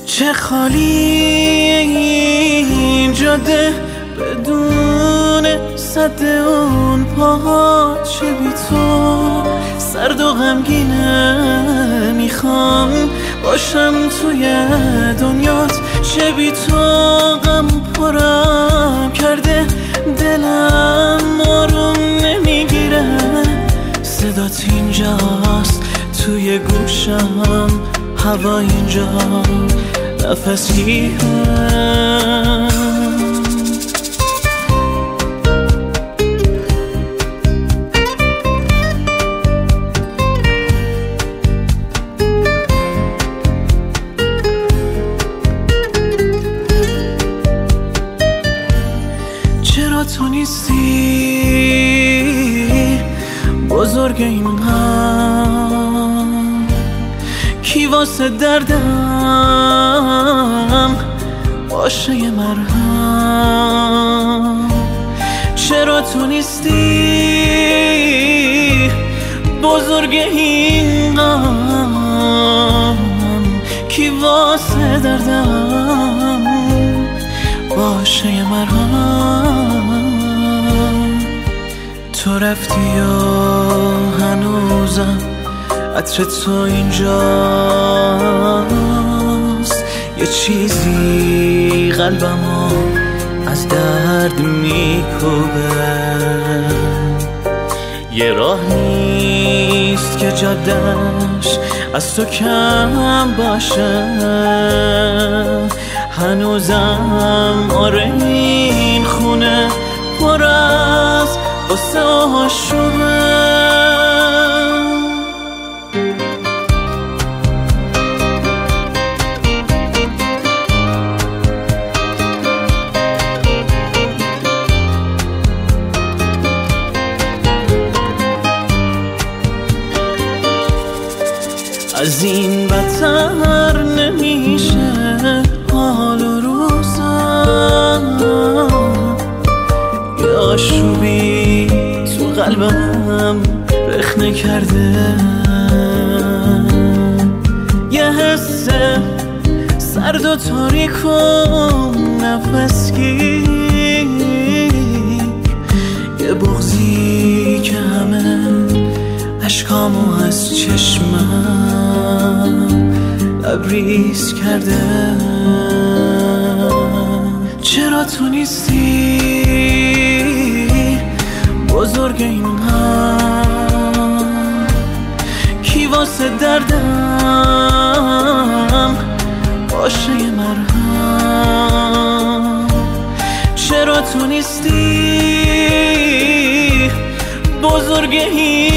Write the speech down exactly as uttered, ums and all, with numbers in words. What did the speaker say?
چه خالی این جاده بدون صد اون پاها، چه بی تو سرد و غمگینه. میخوام باشم توی دنیات، چه بی تو غم پرم کرده دلم آروم نمیگیره. صدات اینجاست توی گوشم، هوا اینجا نفس گیرم. چرا تو نیستی بزرگ این غم؟ کی واسه دردم باشه یه مرهم؟ چرا تو نیستی بزرگ این غم؟ کی واسه دردم باشه یه مرهم؟ تو رفتی و هنوزم عطر تو اینجاست. یه چیزی قلبمو از درد میکوبه. یه راه نیست که جادش از تو کم باشه. هنوزم آره این خونه پر از قصه آشوبه. از این بدتر نمیشه حال و روزم. یه آشوبی تو قلبم رخنه کرده. یه حس سرد و تاریک و نفس گیر. یه بغضی که همه اشکامو از چشمم لبریز کرده. چرا تو نیستی بزرگ این غم؟ کی واسه دردم باشه یه مرهم؟ چرا تو نیستی بزرگ این